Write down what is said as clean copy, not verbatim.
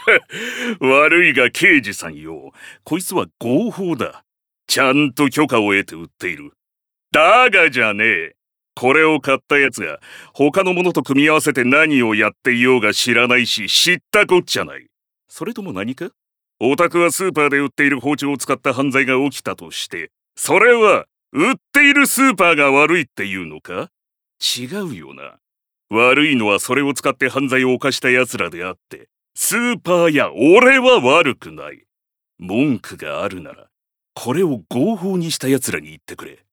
悪いが刑事さんよ。こいつは合法だ。ちゃんと許可を得て売っている。だがじゃねえ。これを買ったやつが他のものと組み合わせて何をやっていようが知らないし、知ったこっちゃない。それとも何か？オタクはスーパーで売っている包丁を使った犯罪が起きたとして、それは売っているスーパーが悪いっていうのか？違うよな。悪いのはそれを使って犯罪を犯した奴らであって、スーパーや俺は悪くない。文句があるなら、これを合法にした奴らに言ってくれ。